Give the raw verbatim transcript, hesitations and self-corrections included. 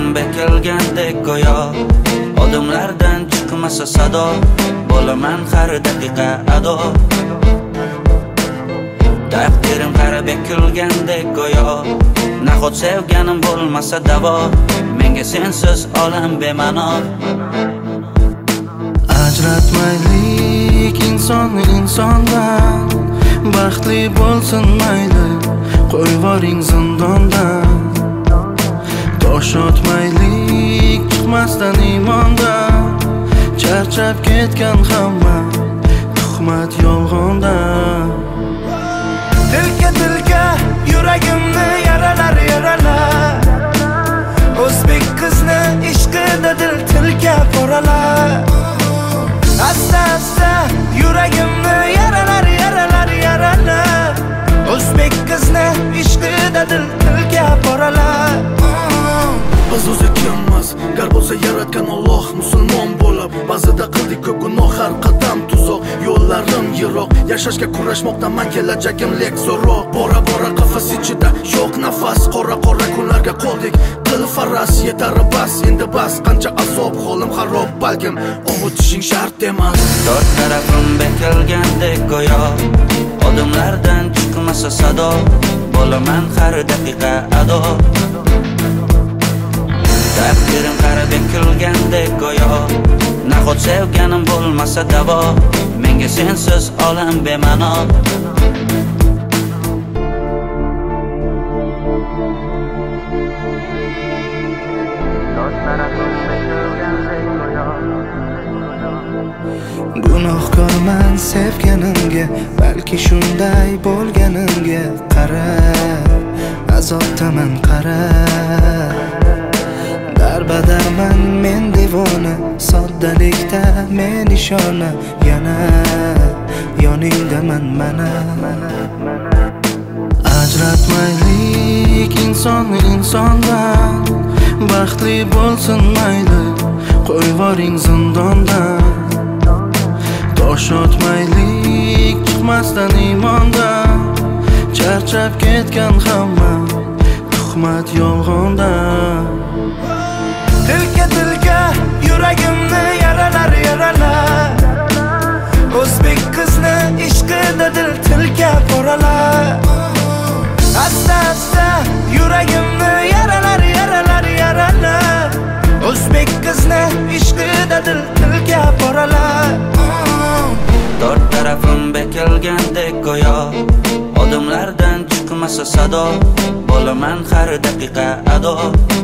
bekilgandek go'yo, odamlardan chiqmasa sado, bo'laman har daqiqa ado. Taqdirim qara bekilgandek go'yo, nahot sevganim bo'lmasa davo, menga sensiz olam bema'no. Ajratmaylik insonni insondan, baxtli bo'lsin mayli, qo'yvoring zindondan. Tosh otmaylik chiqmasdan iymondan, charchab ketgan hamma tuhmat yolg'ondan. Dilga dilga yuragimni yaralar yaralar, o'zbek qizni ishqida dil tilga boralar. Asta asta yuragimni yaralar yaralar yaralar, o'zbek qizni ishqida dil tilga boralar. Biz o'zi kimmiz? Gar bo'lsa yaratgan Alloh, musulmon bo'lib ba'zida qildik ko'p gunoh, har qadam tuzoq, yo'llarim yiroq, yashashga kurashmoqda man kelajagim lek zo'roq. Bora bora qafas ichida yo'q nafas, qora qora kunlarga qoldik, qil faras yetar bas, endi bas, qancha azob, holim xarob, balkim ovutishing shart emas. Dod tarafim bekilgandek go'yo, odamlardan chiqmasa sado, bo'laman har daqiqa ado. Taqdirim qara bekilgandek go'yo, nahot sevganim bo'lmasa davo, menga sensiz olam bema'no. Gunohkorman sevganimga, balki shunday bo'lganimga qara, azobdaman qara. Darbadarman men devona, soddalikda men ishona, yana yoningdaman mana. Ajratmaylik insonni insondan, baxtli bo'lsin mayli, qo'yvoring zindondan. Tosh otmaylik chiqmasdan iymondan, charchab ketgan hamma tuhmat yolg'ondan. Dilga dilga yuragimni yaralar yaralar, o'zbek qizni ishqida dil tilga boralar. Asta asta yuragimni yaralar yaralar yaralar, o'zbek qizni ishqida dil tilga boralar. Dod tarafim bekilgandek go'yo, odamlardan chiqmasa sado, bo'laman har daqiqa ado.